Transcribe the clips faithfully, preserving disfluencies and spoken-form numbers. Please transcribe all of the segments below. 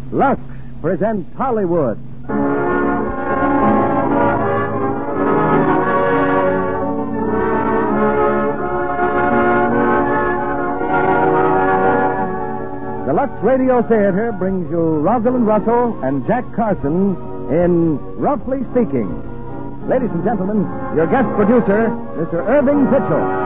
Lux presents Hollywood. The Lux Radio Theater brings you Rosalind Russell and Jack Carson in Roughly Speaking. Ladies and gentlemen, your guest producer, Mister Irving Pitchell.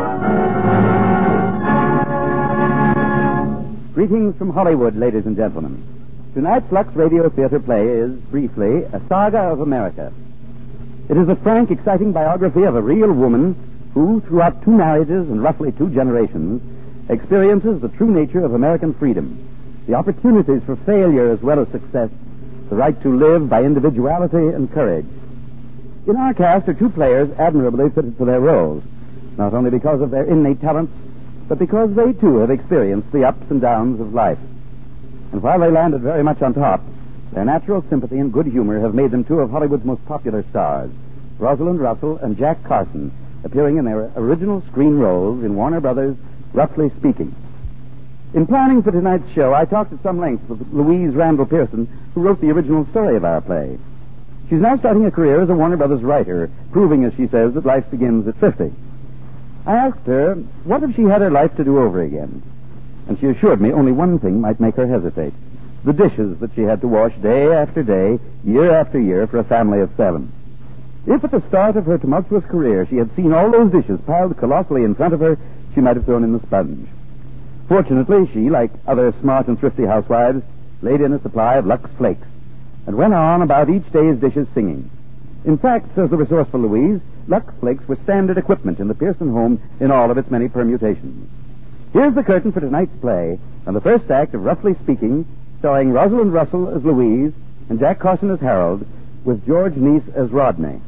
Greetings from Hollywood, ladies and gentlemen. Tonight's Lux Radio Theater play is, briefly, a saga of America. It is a frank, exciting biography of a real woman who, throughout two marriages and roughly two generations, experiences the true nature of American freedom, the opportunities for failure as well as success, the right to live by individuality and courage. In our cast are two players admirably fitted for their roles, not only because of their innate talents, but because they, too, have experienced the ups and downs of life. And while they landed very much on top, their natural sympathy and good humor have made them two of Hollywood's most popular stars, Rosalind Russell and Jack Carson, appearing in their original screen roles in Warner Brothers' Roughly Speaking. In planning for tonight's show, I talked at some length with Louise Randall Pearson, who wrote the original story of our play. She's now starting a career as a Warner Brothers writer, proving, as she says, that life begins at fifty. I asked her, what if she had her life to do over again? And she assured me only one thing might make her hesitate: the dishes that she had to wash day after day, year after year, for a family of seven. If at the start of her tumultuous career she had seen all those dishes piled colossally in front of her, she might have thrown in the sponge. Fortunately, she, like other smart and thrifty housewives, laid in a supply of Lux Flakes and went on about each day's dishes singing. In fact, says the resourceful Louise, Lux Flakes were standard equipment in the Pearson home in all of its many permutations. Here's the curtain for tonight's play and the first act of Roughly Speaking, starring Rosalind Russell as Louise and Jack Carson as Harold, with George Neese as Rodney.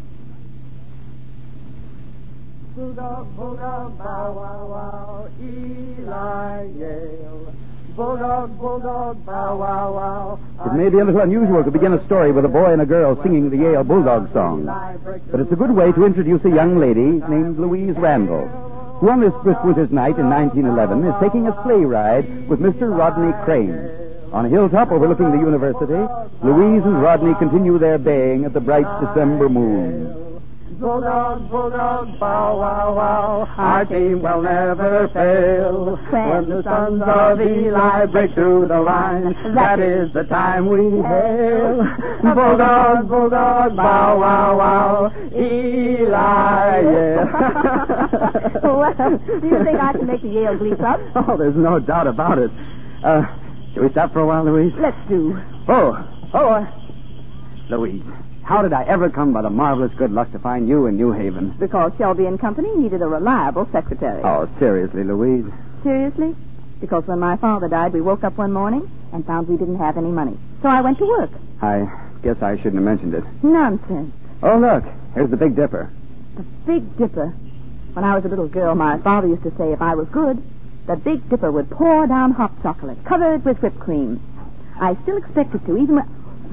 Bulldog, bulldog, bow, wow, wow, Eli Yale. Bulldog, bulldog, bow, wow, wow. It may be a little unusual to begin a story with a boy and a girl singing the Yale Bulldog song, but it's a good way to introduce a young lady named Louise Randall, who on this swift winter's night in nineteen eleven is taking a sleigh ride with Mister Rodney Crane. On a hilltop overlooking the university, Louise and Rodney continue their baying at the bright December moon. Bulldog, bulldog, bow, wow, wow, our team will never fail. When the sons of Eli break through the line, that is the time we hail. Bulldog, bulldog, bow, wow, wow, Eli, yeah. Well, do you think I can make the Yale Glee Club? Oh, there's no doubt about it. Uh, shall we stop for a while, Louise? Let's do. Oh, oh, uh, Louise. How did I ever come by the marvelous good luck to find you in New Haven? Because Shelby and Company needed a reliable secretary. Oh, seriously, Louise? Seriously? Because when my father died, we woke up one morning and found we didn't have any money. So I went to work. I guess I shouldn't have mentioned it. Nonsense. Oh, look. Here's the Big Dipper. The Big Dipper? When I was a little girl, my father used to say if I was good, the Big Dipper would pour down hot chocolate, covered with whipped cream. I still expect it to, even when...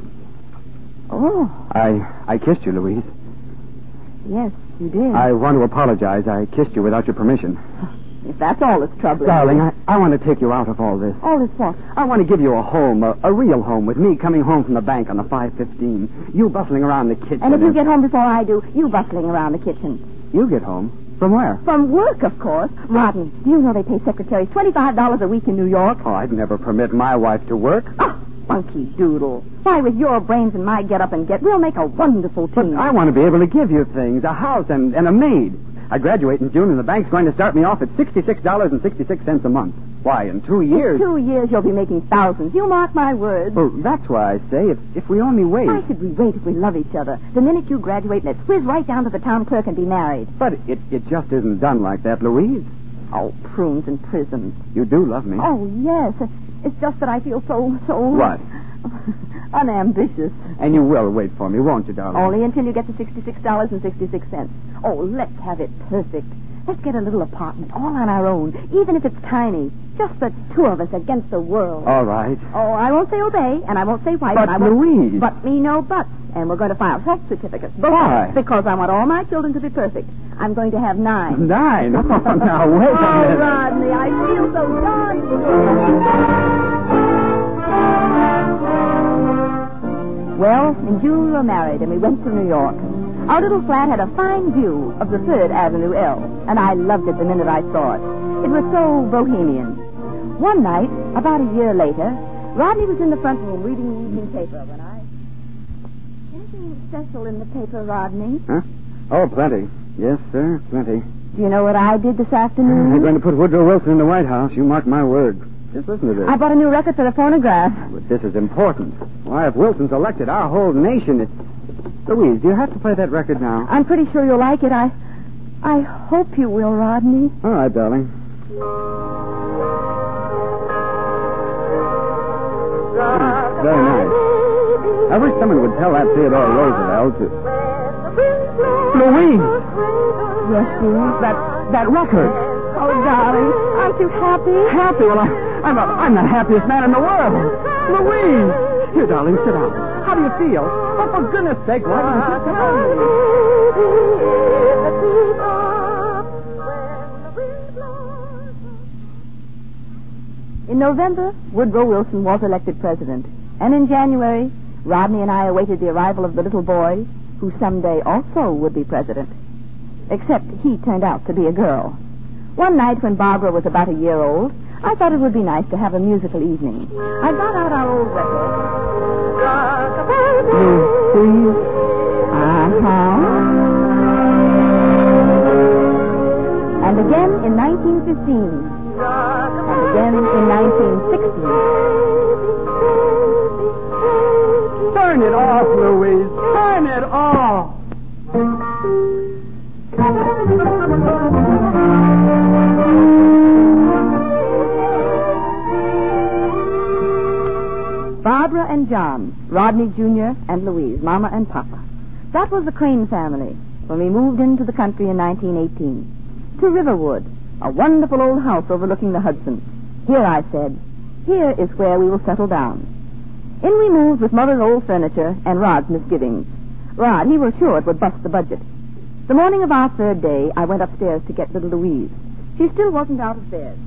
Oh. I I kissed you, Louise. Yes, you did. I want to apologize. I kissed you without your permission. If that's all that's troubling Darling, you. I, I want to take you out of all this. All this what? I want to give you a home, a, a real home, with me coming home from the bank on the five fifteen. You bustling around the kitchen. And if you get home before I do, you bustling around the kitchen. You get home? From where? From work, of course. Rodney, do you know they pay secretaries twenty-five dollars a week in New York? Oh, I'd never permit my wife to work. Oh, funky doodle. Why, with your brains and my get up and get, we'll make a wonderful team. But I want to be able to give you things, a house and, and a maid. I graduate in June, and the bank's going to start me off at sixty-six dollars and sixty-six cents a month. Why, in two years... In two years, you'll be making thousands. You mark my words. Well, that's why I say, if, if we only wait... Why should we wait if we love each other? The minute you graduate, let's whiz right down to the town clerk and be married. But it, it just isn't done like that, Louise. Oh, prunes and prisms. You do love me. Oh, yes. It's just that I feel so, so... What? Unambitious. And you will wait for me, won't you, darling? Only until you get to sixty-six dollars and sixty-six cents. Oh, let's have it perfect. Let's get a little apartment, all on our own, even if it's tiny. Just the two of us against the world. All right. Oh, I won't say obey, and I won't say wife. But, and I won't... Louise... But me no buts. And we're going to file health certificates. Why? Because I want all my children to be perfect. I'm going to have nine. Nine? Oh, now, wait a Oh, minute. Rodney, I feel so darn good. April, in June we were married, and we went to New York. Our little flat had a fine view of the Third Avenue L, and I loved it the minute I saw it. It was so bohemian. One night, about a year later, Rodney was in the front room reading the evening paper when I... Anything special in the paper, Rodney? Huh? Oh, plenty. Yes, sir, plenty. Do you know what I did this afternoon? They're going to put Woodrow Wilson in the White House. You mark my word. Just listen to this. I bought a new record for the phonograph. But this is important. Why, if Wilson's elected, our whole nation is... Louise, do you have to play that record now? I'm pretty sure you'll like it. I... I hope you will, Rodney. All right, darling. Mm, very nice. I wish someone would tell that Theodore Roosevelt to... Louise! Yes, dear? That, that record. Oh, darling, aren't you happy? Happy? Well, I, I'm, a, I'm the happiest man in the world. Louise! Here, darling, sit down. How do you feel? Oh, for goodness sake, why didn't you come on? In November, Woodrow Wilson was elected president. And in January, Rodney and I awaited the arrival of the little boy who someday also would be president. Except he turned out to be a girl. One night when Barbara was about a year old, I thought it would be nice to have a musical evening. I got out our old record. Louise? Uh-huh. And again in nineteen fifteen. And again in nineteen sixteen. Turn it off, Louise. Turn it off. Barbara and John, Rodney Junior and Louise, Mama and Papa. That was the Crane family when we moved into the country in nineteen eighteen. To Riverwood, a wonderful old house overlooking the Hudson. Here, I said, here is where we will settle down. In we moved with Mother's old furniture and Rod's misgivings. Rod, he was sure it would bust the budget. The morning of our third day, I went upstairs to get little Louise. She still wasn't out of bed.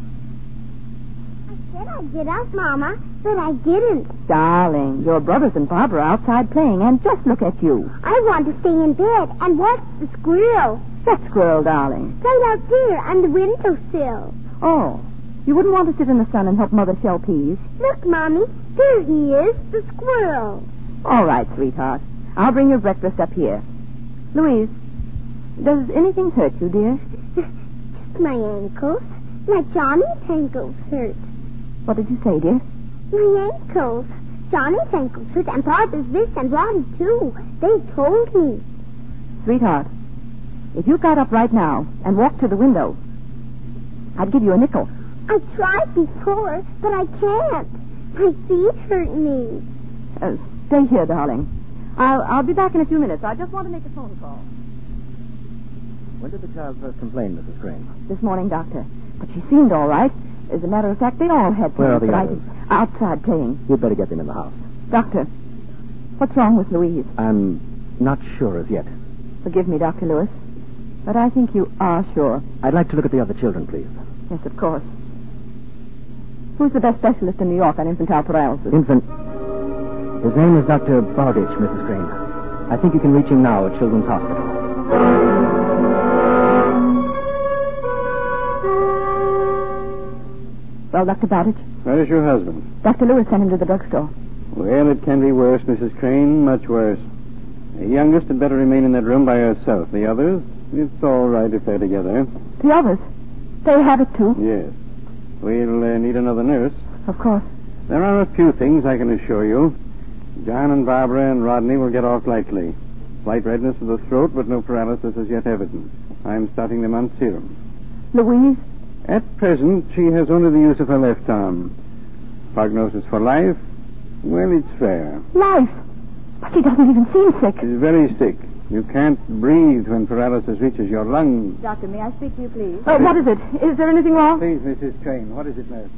I said I'd get up, Mama, but I didn't. Darling, your brothers and Barbara are outside playing, and just look at you. I want to stay in bed and watch the squirrel. That squirrel, darling. Right out there on the windowsill. Oh, you wouldn't want to sit in the sun and help Mother shell peas? Look, Mommy, there he is, the squirrel. All right, sweetheart. I'll bring your breakfast up here. Louise, does anything hurt you, dear? Just my ankles. Like Johnny's ankles hurt. What did you say, dear? My ankles. Johnny's ankles hurt, and Barbara's wrist, and Roddy, too. They told me. Sweetheart, if you got up right now and walked to the window, I'd give you a nickel. I tried before, but I can't. My feet hurt me. Uh, stay here, darling. I'll, I'll be back in a few minutes. I just want to make a phone call. When did the child first complain, Missus Crane? This morning, Doctor. But she seemed all right. As a matter of fact, they all had Where are the but others? I, outside playing. You'd better get them in the house. Doctor, what's wrong with Louise? I'm not sure as yet. Forgive me, Doctor Lewis, but I think you are sure. I'd like to look at the other children, please. Yes, of course. Who's the best specialist in New York on infantile paralysis? Infant. His name is Doctor Bowditch, Missus Crane. I think you can reach him now at Children's Hospital. Well, Doctor Bowditch, Where is your husband? Doctor Lewis sent him to the drugstore. Well, it can be worse, Missus Crane, much worse. The youngest had better remain in that room by herself. The others, it's all right if they're together. The others, they have it too. Yes. We'll uh, need another nurse. Of course. There are a few things I can assure you. John and Barbara and Rodney will get off lightly. Slight redness of the throat, but no paralysis as yet evident. I'm starting them on serum. Louise? At present, she has only the use of her left arm. Prognosis for life? Well, it's fair. Life? But she doesn't even seem sick. She's very sick. You can't breathe when paralysis reaches your lungs. Doctor, may I speak to you, please? Oh, what is it? Is there anything wrong? Please, Missus Crane, what is it, nurse?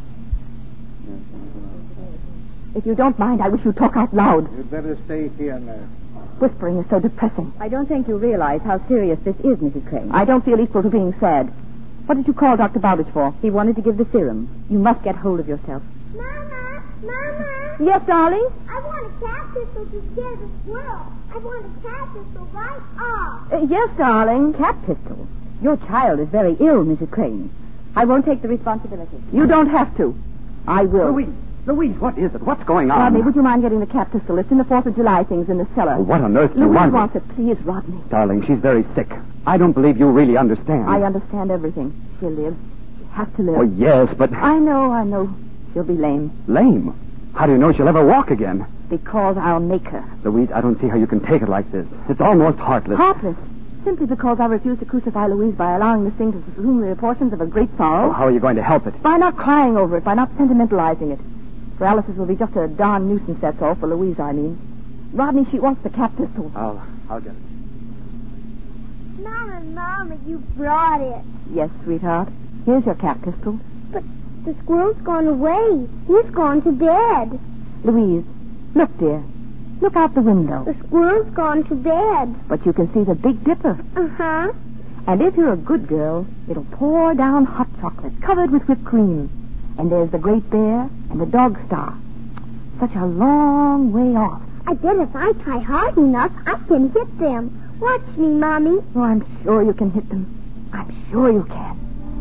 If you don't mind, I wish you'd talk out loud. You'd better stay here, nurse. Whispering is so depressing. I don't think you realize how serious this is, Missus Crane. I don't feel equal to being sad. What did you call Doctor Bowditch for? He wanted to give the serum. You must get hold of yourself. Mama! Mama! Yes, darling? I want a cat pistol to scare the squirrel. I want a cat pistol right off. Uh, yes, darling. Cat pistol. Your child is very ill, Missus Crane. I won't take the responsibility. You don't have to. I will. Louise, Louise, what is it? What's going on? Rodney, would you mind getting the cat pistol? It's in the Fourth of July things in the cellar. Oh, what on earth do you Louise want? wants it. Please, Rodney. Darling, she's very sick. I don't believe you really understand. I understand everything. She'll live. She has to live. Oh, yes, but... I know, I know. She'll be lame. Lame? How do you know she'll ever walk again? Because I'll make her. Louise, I don't see how you can take it like this. It's almost heartless. Heartless? Simply because I refuse to crucify Louise by allowing this thing to assume the proportions of a great sorrow. Oh, how are you going to help it? By not crying over it, by not sentimentalizing it. Paralysis will be just a darn nuisance, that's all, for Louise, I mean. Rodney, she wants the cat pistol. I'll, I'll get it. Mama, Mama, you brought it. Yes, sweetheart. Here's your cat pistol. But the squirrel's gone away. He's gone to bed. Louise, look, dear. Look out the window. The squirrel's gone to bed. But you can see the Big Dipper. Uh-huh. And if you're a good girl, it'll pour down hot chocolate covered with whipped cream. And there's the Great Bear and the Dog Star. Such a long way off. I bet if I try hard enough, I can hit them. Watch me, Mommy. Oh, I'm sure you can hit them. I'm sure you can.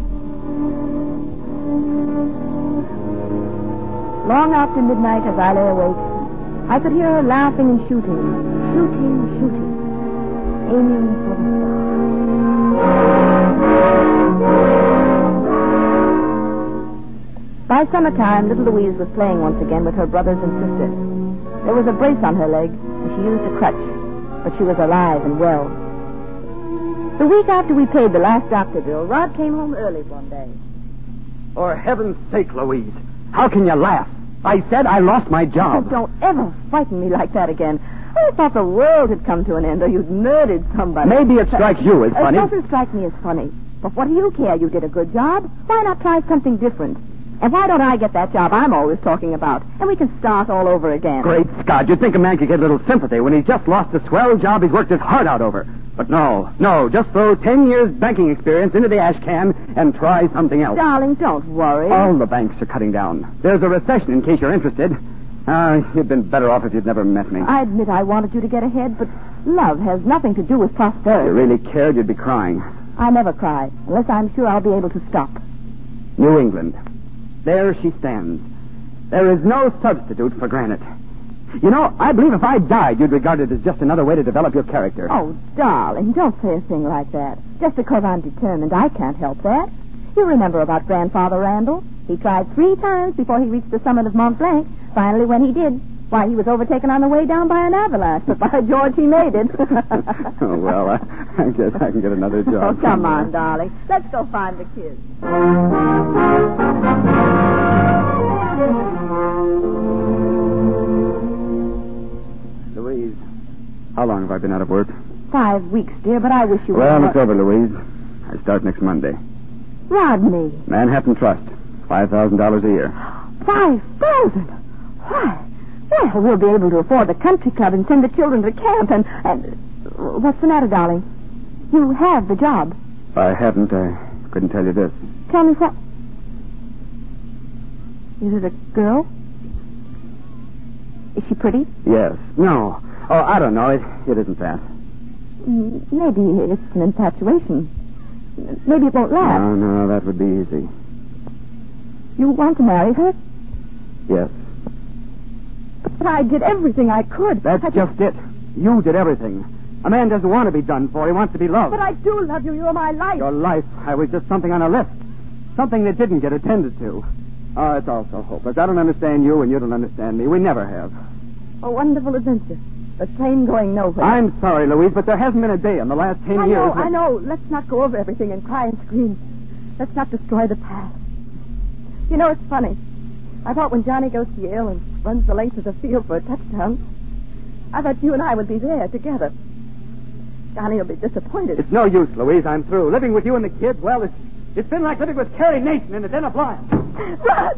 Long after midnight, as I lay awake, I could hear her laughing and shooting, shooting, shooting, aiming for the stars. By summertime, little Louise was playing once again with her brothers and sisters. There was a brace on her leg, and she used a crutch, but she was alive and well. The week after we paid the last doctor bill, Rod came home early one day. For heaven's sake, Louise, how can you laugh? I said I lost my Oh, job. don't ever frighten me like that again. I thought the world had come to an end, or you'd murdered somebody. Maybe it strikes you as funny. It doesn't strike me as funny. But what do you care? You did a good job. Why not try something different? And why don't I get that job I'm always talking about? And we can start all over again. Great Scott, you'd think a man could get a little sympathy when he's just lost a swell job he's worked his heart out over. But no, no, just throw ten years banking experience into the ash can and try something else. Darling, don't worry. All the banks are cutting down. There's a recession in case you're interested. Uh, you'd been better off if you'd never met me. I admit I wanted you to get ahead, but love has nothing to do with prosperity. If you really cared, you'd be crying. I never cry, unless I'm sure I'll be able to stop. New England. There she stands. There is no substitute for granite. You know, I believe if I died, you'd regard it as just another way to develop your character. Oh, darling, don't say a thing like that. Just because I'm determined, I can't help that. You remember about Grandfather Randall? He tried three times before he reached the summit of Mont Blanc. Finally, when he did, why, he was overtaken on the way down by an avalanche. But by George, he made it. Oh, well, I, I guess I can get another job. Oh, come somewhere. on, darling. Let's go find the kids. Louise, how long have I been out of work? Five weeks, dear, but I wish you Well, would... it's over, Louise. I start next Monday. Rodney. Manhattan Trust, five thousand dollars a year. Five thousand? Why? Well, we'll be able to afford the country club and send the children to camp and... and... What's the matter, darling? You have the job. If I hadn't, I couldn't tell you this. Tell me what... Is it a girl? Is she pretty? Yes. No. Oh, I don't know. It, it isn't that. Mm, Maybe it's an infatuation. Maybe it won't last. No, no, that would be easy. You want to marry her? Yes. But I did everything I could. That's I just it. You did everything. A man doesn't want to be done for. He wants to be loved. But I do love you. You're my life. Your life, I was just something on a list. Something that didn't get attended to. Oh, it's all so hopeless. I don't understand you, and you don't understand me. We never have. A wonderful adventure. But plain going nowhere. I'm sorry, Louise, but there hasn't been a day in the last ten I years. know, that- I know. Let's not go over everything and cry and scream. Let's not destroy the past. You know, it's funny. I thought when Johnny goes to Yale and runs the length of the field for a touchdown, I thought you and I would be there together. Johnny will be disappointed. It's no use, Louise. I'm through. Living with you and the kids, well, it's, it's been like living with Carrie Nation in a den of lions. Rod!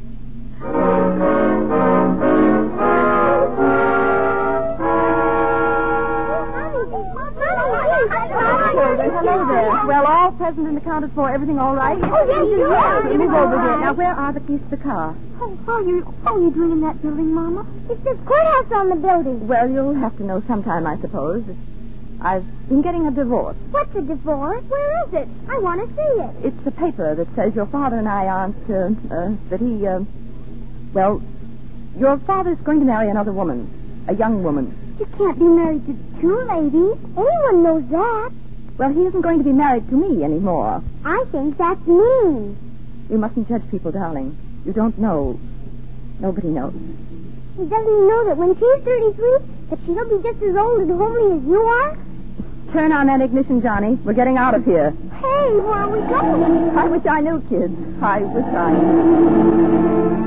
Hello there. Well, all present and accounted for. Everything all right? Oh, yes, yes. Move over there. Now, where are the keys to the car? Oh, Oh, what are you, what are you doing in that building, Mama? It says courthouse on the building. Well, you'll have to know sometime, I suppose. I've been getting a divorce. What's a divorce? Where is it? I want to see it. It's a paper that says your father and I aren't, uh, uh, that he, uh, well, your father's going to marry another woman, a young woman. You can't be married to two ladies. Anyone knows that. Well, he isn't going to be married to me anymore. I think that's mean. You mustn't judge people, darling. You don't know. Nobody knows. Doesn't he know that when she's thirty-three, that she'll be just as old and homely as you are? Turn on that ignition, Johnny. We're getting out of here. Hey, where are we going? I wish I knew, kids. I wish I knew.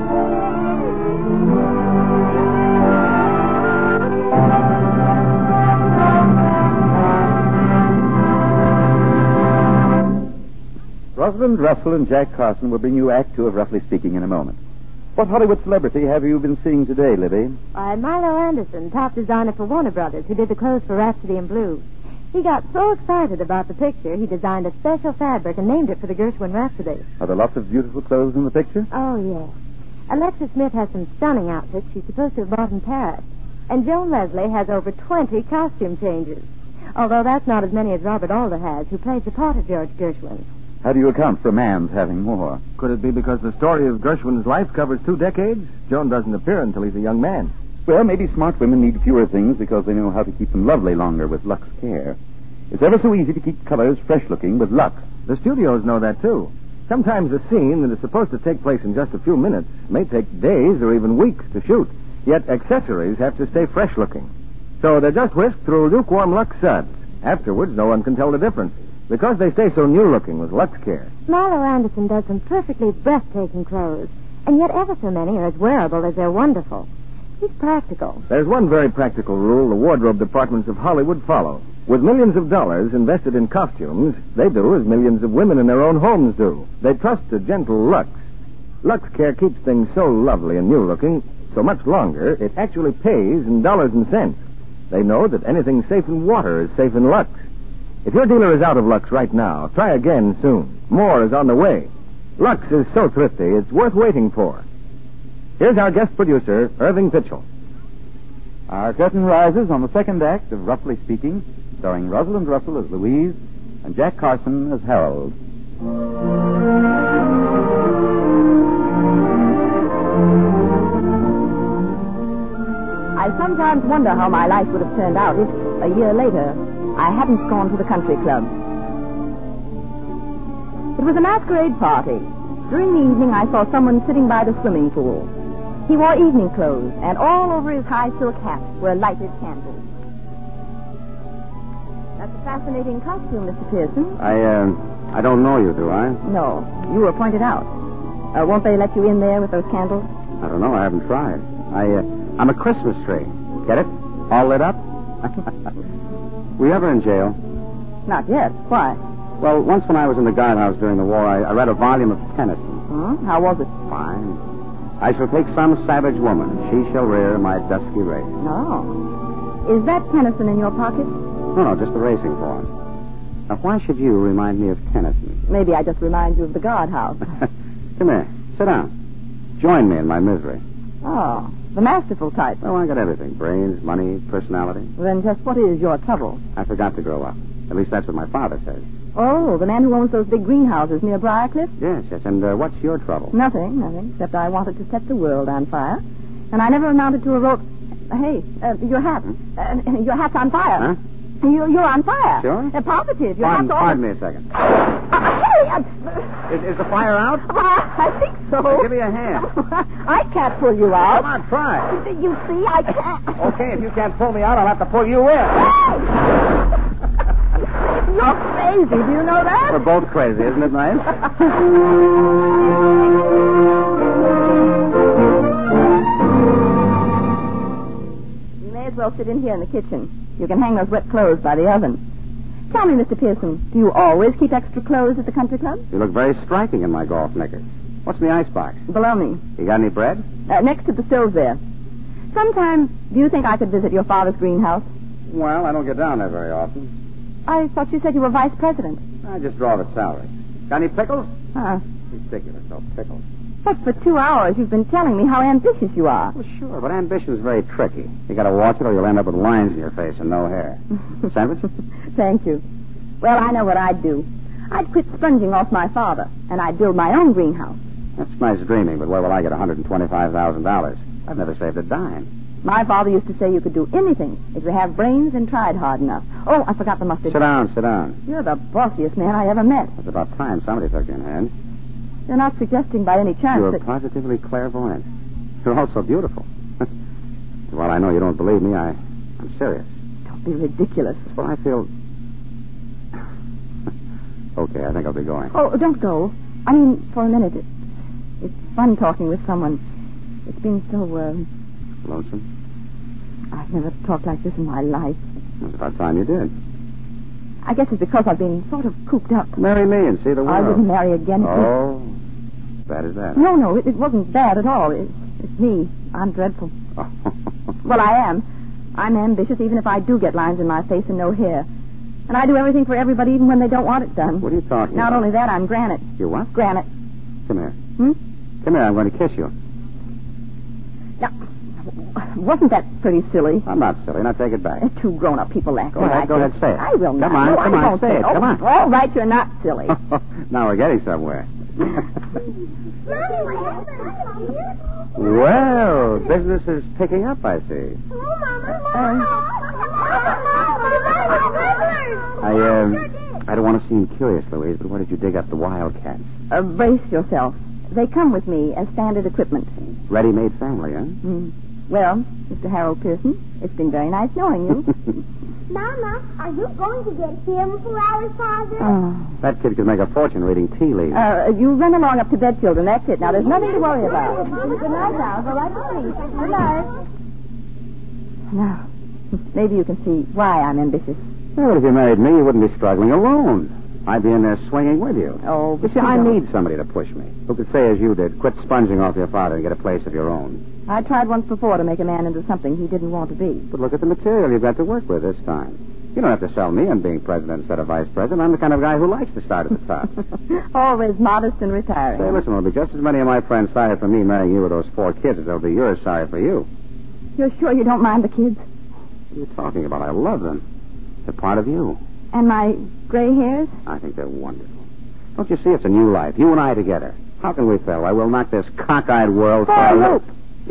Rosalind Russell and Jack Carson will bring you Act Two of Roughly Speaking in a moment. What Hollywood celebrity have you been seeing today, Libby? Why, Milo Anderson, top designer for Warner Brothers, who did the clothes for Rhapsody in Blue. He got so excited about the picture, he designed a special fabric and named it for the Gershwin Rhapsody. Are there lots of beautiful clothes in the picture? Oh, yes. Alexa Smith has some stunning outfits she's supposed to have bought in Paris. And Joan Leslie has over twenty costume changes. Although that's not as many as Robert Alder has, who plays the part of George Gershwin. How do you account for a man's having more? Could it be because the story of Gershwin's life covers two decades? Joan doesn't appear until he's a young man. Well, maybe smart women need fewer things because they know how to keep them lovely longer with Lux Care. It's ever so easy to keep colors fresh-looking with Lux. The studios know that, too. Sometimes a scene that is supposed to take place in just a few minutes may take days or even weeks to shoot. Yet accessories have to stay fresh-looking. So they're just whisked through lukewarm Lux suds. Afterwards, no one can tell the difference, because they stay so new-looking with Lux Care. Milo Anderson does some perfectly breathtaking clothes, and yet ever so many are as wearable as they're wonderful. He's practical. There's one very practical rule the wardrobe departments of Hollywood follow. With millions of dollars invested in costumes, they do as millions of women in their own homes do. They trust to gentle Lux. Lux Care keeps things so lovely and new-looking so much longer, it actually pays in dollars and cents. They know that anything safe in water is safe in Lux. If your dealer is out of Lux right now, try again soon. More is on the way. Lux is so thrifty, it's worth waiting for. Here's our guest producer, Irving Pitchell. Our curtain rises on the second act of Roughly Speaking, starring Rosalind Russell as Louise and Jack Carson as Harold. I sometimes wonder how my life would have turned out if, a year later, I hadn't gone to the country club. It was a masquerade party. During the evening, I saw someone sitting by the swimming pool. He wore evening clothes, and all over his high silk hat were lighted candles. That's a fascinating costume, Mister Pearson. I, uh, I don't know you, do I? No, you were pointed out. Uh, won't they let you in there with those candles? I don't know. I haven't tried. I, uh, I'm a Christmas tree. Get it? All lit up? Were you ever in jail? Not yet. Why? Well, once when I was in the guardhouse during the war, I, I read a volume of Tennyson. Hmm? How was it? Fine. I shall take some savage woman. She shall rear my dusky race. No. Is that Tennyson in your pocket? No, no, just the racing form. Now, why should you remind me of Tennyson? Maybe I just remind you of the guardhouse. Come here. Sit down. Join me in my misery. Oh, the masterful type. Oh, I got everything. Brains, money, personality. Then just what is your trouble? I forgot to grow up. At least that's what my father says. Oh, the man who owns those big greenhouses near Briarcliff? Yes, yes. And uh, what's your trouble? Nothing, nothing, except I wanted to set the world on fire. And I never amounted to a rope. Hey, uh, your hat. Uh, your hat's on fire. Huh? You, you're on fire. Sure? Uh, positive. Your Pardon, hat's all... pardon me a second. Uh, hey! Uh, Is, is the fire out? uh, I think so. Give me a hand. I can't pull you out. Come on, try. You see, I can't. Okay, if you can't pull me out, I'll have to pull you in. You're crazy. Do you know that? We're both crazy, isn't it nice? You may as well sit in here in the kitchen. You can hang those wet clothes by the oven. Tell me, Mister Pearson, do you always keep extra clothes at the country club? You look very striking in my golf knickers. What's in the icebox? Below me. You got any bread? Uh, next to the stove there. Sometime, do you think I could visit your father's greenhouse? Well, I don't get down there very often. I thought you said you were vice president. I just draw the salary. Got any pickles? Huh. Ridiculous, no pickles. But for two hours you've been telling me how ambitious you are. Well, sure, but ambition's very tricky. You gotta watch it or you'll end up with lines in your face and no hair. Sandwich? Thank you. Well, I know what I'd do. I'd quit sponging off my father, and I'd build my own greenhouse. That's nice dreaming, but where will I get one hundred twenty-five thousand dollars? I've never saved a dime. My father used to say you could do anything if you have brains and tried hard enough. Oh, I forgot the mustard. Sit down, sit down. You're the bossiest man I ever met. It's about time somebody took you in hand. You're not suggesting by any chance You're that... positively clairvoyant. You're also beautiful. Well, I know you don't believe me. I, I'm serious. Don't be ridiculous. That's what I feel... Okay, I think I'll be going. Oh, don't go. I mean, for a minute. It, it's fun talking with someone. It's been so, uh... Lonesome? I've never talked like this in my life. It's about time you did. I guess it's because I've been sort of cooped up. Marry me and see the world. I wouldn't marry again. Oh, bad as that. No, no, it, it wasn't bad at all. It, it's me. I'm dreadful. Well, I am. I'm ambitious even if I do get lines in my face and no hair. And I do everything for everybody even when they don't want it done. What are you talking Not about? only that, I'm granite. You what? Granite. Come here. Hmm? Come here, I'm going to kiss you. Now, wasn't that pretty silly? I'm not silly. Now take it back. Two grown-up people laugh. Go ahead, go ahead, say it. I will not. Come on, no, come I on, won't say it. Oh, Come on. All right, you're not silly. Now we're getting somewhere. Well, business is picking up, I see. I, uh, I don't want to seem curious, Louise, but where did you dig up the wildcats? Uh, brace yourself. They come with me as standard equipment. Ready-made family, huh? Mm. Well, Mister Harold Pearson, it's been very nice knowing you. Mama, are you going to get him for our father? Oh. That kid could make a fortune reading tea leaves. Uh, you run along up to bed, children. That's it. Now, there's nothing to worry about. Good night now. Go right to sleep. Good night. Now, maybe you can see why I'm ambitious. Well, if you married me, you wouldn't be struggling alone. I'd be in there swinging with you. Oh, You see, I need somebody to push me, who could say, as you did, quit sponging off your father and get a place of your own. I tried once before to make a man into something he didn't want to be. But look at the material you've got to work with this time. You don't have to sell me on being president instead of vice president. I'm the kind of guy who likes to start at the top. Always modest and retiring. Say, listen, there'll be just as many of my friends sorry for me marrying you with those four kids as there'll be yours sorry for you. You're sure you don't mind the kids? What are you talking about? I love them. They're part of you. And my gray hairs? I think they're wonderful. Don't you see it's a new life? You and I together. How can we fail? I will knock this cockeyed world for a loop.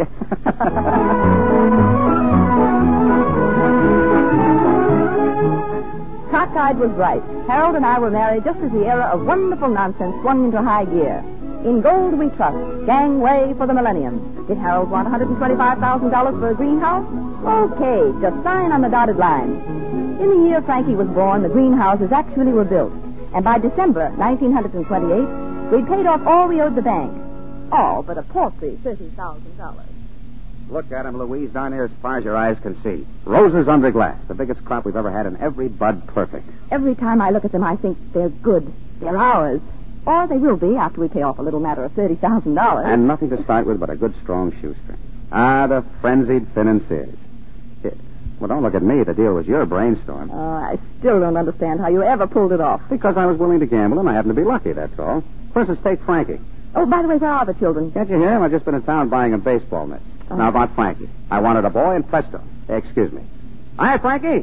Cockeyed was right. Harold and I were married just as the era of wonderful nonsense swung into high gear. In gold we trust. Gangway for the millennium. Did Harold want one hundred twenty-five thousand dollars for a greenhouse? Okay, just sign on the dotted line. In the year Frankie was born, the greenhouses actually were built. And by December nineteen twenty-eight, we'd paid off all we owed the bank. All but a paltry thirty thousand dollars. Look at him, Louise, down here as far as your eyes can see. Roses under glass. The biggest crop we've ever had, and every bud perfect. Every time I look at them, I think they're good. They're ours. Or they will be after we pay off a little matter of thirty thousand dollars. And nothing to start with but a good, strong shoestring. Ah, the frenzied financiers. Well, don't look at me. The deal was your brainstorm. Oh, I still don't understand how you ever pulled it off. Because I was willing to gamble, and I happened to be lucky, that's all. For instance, take Frankie. Oh, by the way, where are the children? Can't you hear him? I've just been in town buying him baseball mitts. Oh. Now about Frankie. I wanted a boy, and presto. Excuse me. Hi, Frankie.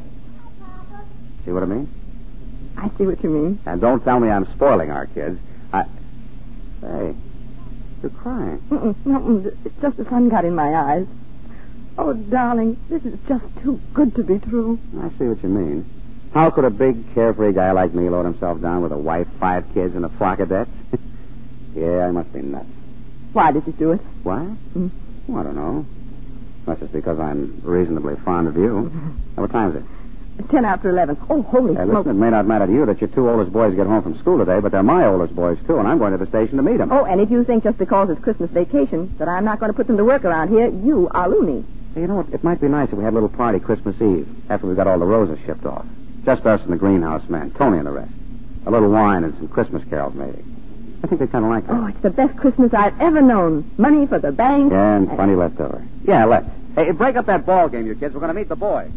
See what I mean? I see what you mean. And don't tell me I'm spoiling our kids. I... Hey, you're crying. Mm-mm, mm-mm. It's just the sun got in my eyes. Oh, darling, this is just too good to be true. I see what you mean. How could a big, carefree guy like me load himself down with a wife, five kids, and a flock of debts? Yeah, I must be nuts. Why did you do it? Why? Mm. Well, I don't know. Unless it's because I'm reasonably fond of you. Now, what time is it? Ten after eleven. Oh, holy hey, smoke. listen, it may not matter to you that your two oldest boys get home from school today, but they're my oldest boys, too, and I'm going to the station to meet them. Oh, and if you think just because it's Christmas vacation that I'm not going to put them to work around here, you are loony. Hey, you know what? It might be nice if we had a little party Christmas Eve after we got all the roses shipped off. Just us and the greenhouse men, Tony and the rest. A little wine and some Christmas carols, maybe. I think they kind of like that. Oh, it's the best Christmas I've ever known. Money for the bank. Yeah, and plenty left over. Yeah, let's. Hey, break up that ball game, you kids. We're going to meet the boys.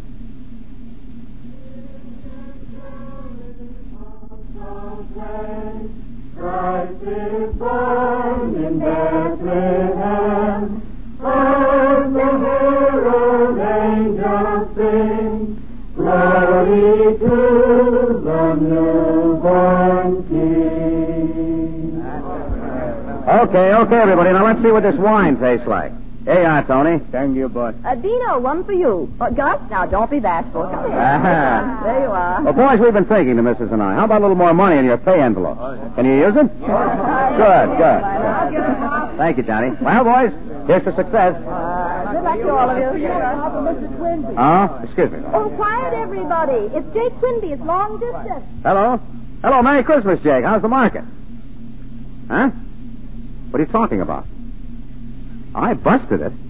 Christ is born in Bethlehem. Hark the herald angels sing. Glory to the newborn King. Okay, okay, everybody. Now let's see what this wine tastes like. Here you are, Tony. Thank you, boss. Uh, Dino, one for you. Uh, Gus, now don't be bashful. Come here. Uh-huh. There you are. Well, boys, we've been thinking, the missus and I. How about a little more money in your pay envelope? Can you use it? Good, good. good. Thank you, Johnny. Well, boys, here's to success. Uh, good luck to all of you. Huh? Excuse me. Oh, quiet, everybody. It's Jake Quinby. It's long distance. Hello? Hello, Merry Christmas, Jake. How's the market? Huh? What are you talking about? I busted it.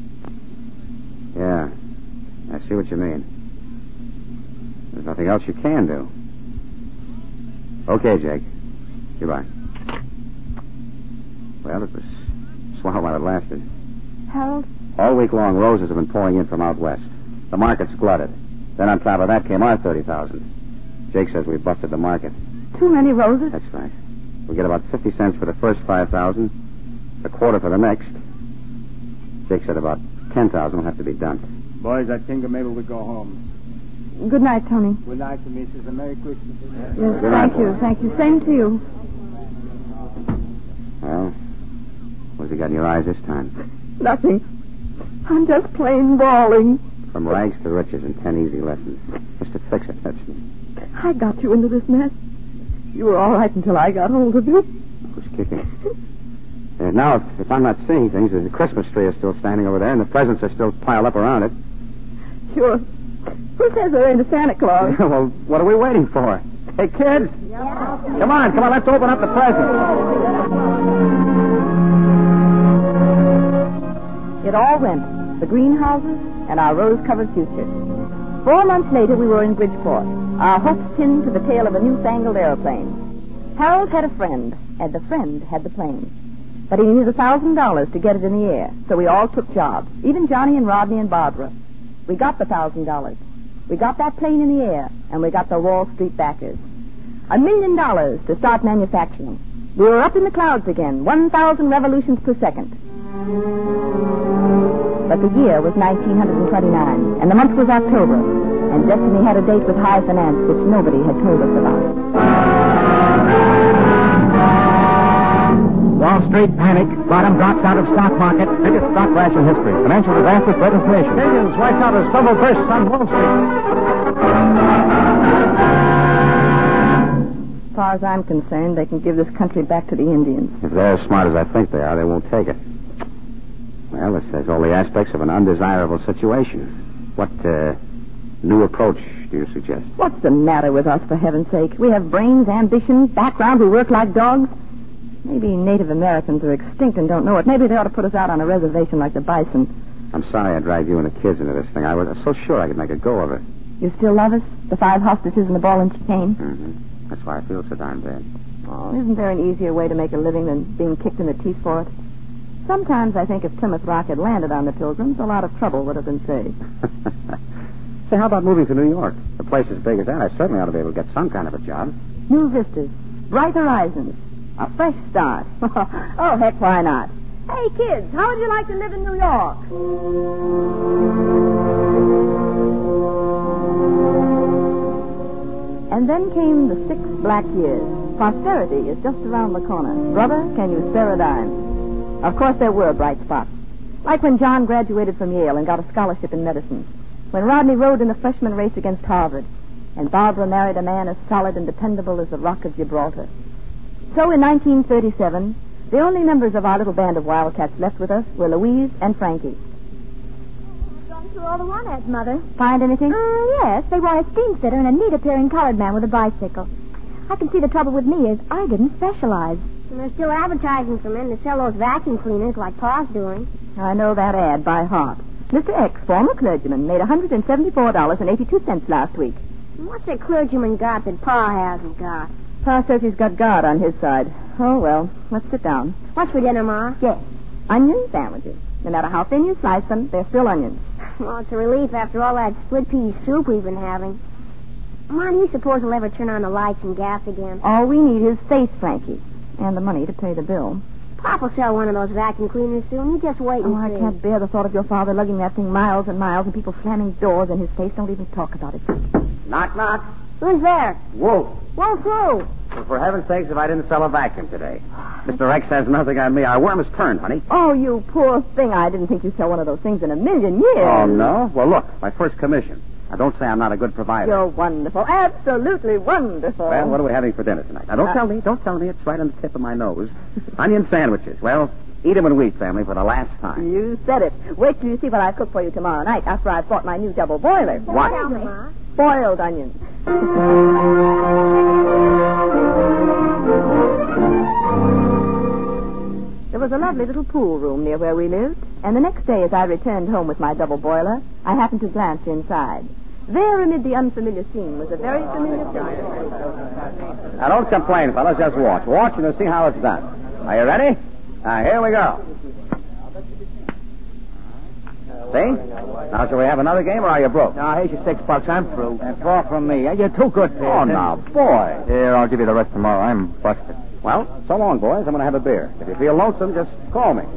Yeah. I see what you mean. There's nothing else you can do. Okay, Jake. Goodbye. Well, it was swell while it lasted. Harold? All week long, roses have been pouring in from out west. The market's glutted. Then on top of that came our thirty thousand. Jake says we busted the market. Too many roses? That's right. We get about fifty cents for the first five thousand, a quarter for the next. Jake said about ten thousand will have to be dumped. Boys, I think maybe we go home. Good night, Tony. Good night to Missus and Merry Christmas. Yes, Good thank night, you. boy. Thank you. Same to you. Well, what's he got in your eyes this time? Nothing. I'm just plain bawling. From rags to riches in ten easy lessons. Just to fix it, that's me. I got you into this mess. You were all right until I got hold of you. Who's kicking? And now, if, if I'm not seeing things, the Christmas tree is still standing over there, and the presents are still piled up around it. Sure. Who says there ain't a Santa Claus? Well, what are we waiting for? Hey, kids! Yeah. Come on, come on, let's open up the presents. It all went. The greenhouses and our rose-covered future. Four months later, we were in Bridgeport, our hopes pinned to the tail of a newfangled airplane. Harold had a friend, and the friend had the plane. But he needed a thousand dollars to get it in the air, so we all took jobs, even Johnny and Rodney and Barbara. We got the thousand dollars. We got that plane in the air, and we got the Wall Street backers. A million dollars to start manufacturing. We were up in the clouds again, one thousand revolutions per second. But the year was nineteen twenty-nine, and the month was October, and Destiny had a date with high finance which nobody had told us about. Wall Street panic. Bottom drops out of stock market. Biggest stock crash in history. Financial disaster threatens nation. Millions wiped out as trouble bursts on Wall Street. As far as I'm concerned, they can give this country back to the Indians. If they're as smart as I think they are, they won't take it. Well, this has all the aspects of an undesirable situation. What, uh, new approach do you suggest? What's the matter with us, for heaven's sake? We have brains, ambition, background, we work like dogs. Maybe Native Americans are extinct and don't know it. Maybe they ought to put us out on a reservation like the bison. I'm sorry I dragged you and the kids into this thing. I was so sure I could make a go of it. You still love us? The five hostages and the ball and chain? Mm-hmm. That's why I feel so darn bad. Oh, isn't there an easier way to make a living than being kicked in the teeth for it? Sometimes I think if Plymouth Rock had landed on the Pilgrims, a lot of trouble would have been saved. Say, how about moving to New York? A place as big as that, I certainly ought to be able to get some kind of a job. New vistas, bright horizons, a fresh start. Oh, heck, why not? Hey, kids, how would you like to live in New York? And then came the six black years. Prosperity is just around the corner. Brother, can you spare a dime? Of course, there were bright spots. Like when John graduated from Yale and got a scholarship in medicine. When Rodney rode in the freshman race against Harvard. And Barbara married a man as solid and dependable as the Rock of Gibraltar. So in nineteen thirty-seven, the only members of our little band of wildcats left with us were Louise and Frankie. Gone through all the one ads, Mother. Find anything? Uh, yes. They want a steam fitter and a neat-appearing colored man with a bicycle. I can see the trouble with me is I didn't specialize. And they're still advertising for men to sell those vacuum cleaners like Pa's doing. I know that ad by heart. Mister X, former clergyman, made one hundred seventy-four dollars and eighty-two cents last week. And what's a clergyman got that Pa hasn't got? Pa says he's got God on his side. Oh, well, let's sit down. What's for dinner, Ma? Yes, onion sandwiches. No matter how thin you slice them, they're still onions. Well, it's a relief after all that split pea soup we've been having. Ma, do you suppose we'll ever turn on the lights and gas again? All we need is faith, Frankie. And the money to pay the bill. Pop will sell one of those vacuum cleaners soon. You just wait and Oh, I see. can't bear the thought of your father lugging that thing miles and miles and people slamming doors in his face. Don't even talk about it. Knock, knock. Who's there? Wolf. Wolf who? Well, for heaven's sakes, if I didn't sell a vacuum today. Mister X has nothing on me. Our worm has turned, honey. Oh, you poor thing. I didn't think you'd sell one of those things in a million years. Oh, no? Well, look, my first commission. Now, don't say I'm not a good provider. You're wonderful. Absolutely wonderful. Well, what are we having for dinner tonight? Now, don't Uh, tell me. Don't tell me. It's right on the tip of my nose. Onion sandwiches. Well, eat 'em and wheat, family, for the last time. You said it. Wait till you see what I cook for you tomorrow night after I've bought my new double boiler. What? Tell me. Boiled onions. There was a lovely little pool room near where we lived, and the next day as I returned home with my double boiler, I happened to glance inside. There, amid the unfamiliar scene, was a very familiar figure. Now, don't complain, fellas. Just watch. Watch and you'll see how it's done. Are you ready? Now, here we go. See? Now, shall we have another game, or are you broke? Now, here's your six bucks. I'm through. That's far from me. You're too good, Pearson. Oh, now, boy. Here, I'll give you the rest tomorrow. I'm busted. Well, so long, boys. I'm going to have a beer. If you feel lonesome, just call me.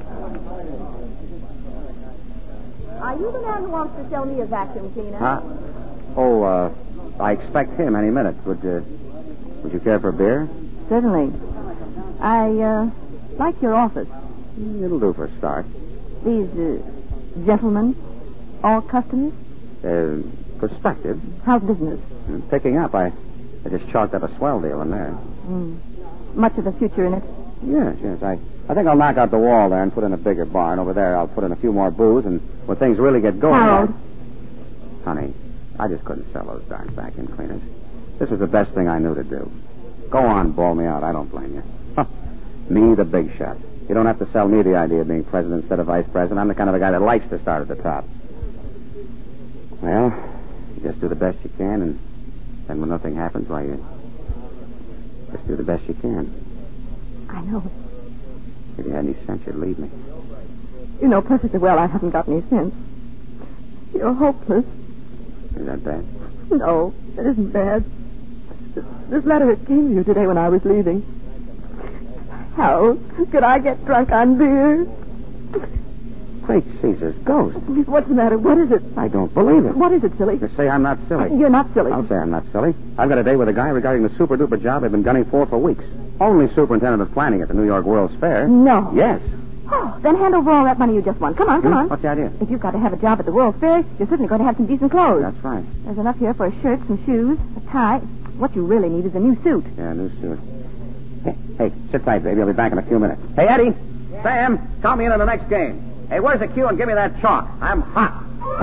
Are you the man who wants to sell me a vacuum cleaner? Huh? Oh, uh, I expect him any minute. Would, uh, would you care for a beer? Certainly. I, uh, like your office. It'll do for a start. These, uh, gentlemen, all customers? Uh, perspective. How's business? Picking up. I, I just chalked up a swell deal in there. Mm. Much of the future in it? Yes, yes. I, I think I'll knock out the wall there and put in a bigger barn. Over there, I'll put in a few more booths, and when things really get going... Harold. I... Honey, I just couldn't sell those darn vacuum cleaners. This was the best thing I knew to do. Go on, bawl me out. I don't blame you. Huh. Me, the big shot. You don't have to sell me the idea of being president instead of vice president. I'm the kind of a guy that likes to start at the top. Well, you just do the best you can, and then when nothing happens, why, you just do the best you can. I know. If you had any sense, you'd leave me. You know perfectly well I haven't got any sense. You're hopeless. Is that bad? No, it isn't bad. This, this letter, it came to you today when I was leaving. How could I get drunk on beer? Great Caesar's ghost. What's the matter? What is it? I don't believe it. What is it, silly? You say I'm not silly. You're not silly. I'll say I'm not silly. I've got a date with a guy regarding the super-duper job I've been gunning for for weeks. Only superintendent of planning at the New York World's Fair. No. Yes. Oh, then hand over all that money you just won. Come on, come Hmm? on. What's the idea? If you've got to have a job at the World's Fair, you're certainly going to have some decent clothes. That's right. There's enough here for a shirt, some shoes, a tie. What you really need is a new suit. Yeah, new suit. Hey, hey, sit tight, baby. I'll be back in a few minutes. Hey, Eddie. Sam, count me in on the next game. Hey, where's the cue and give me that chalk? I'm hot.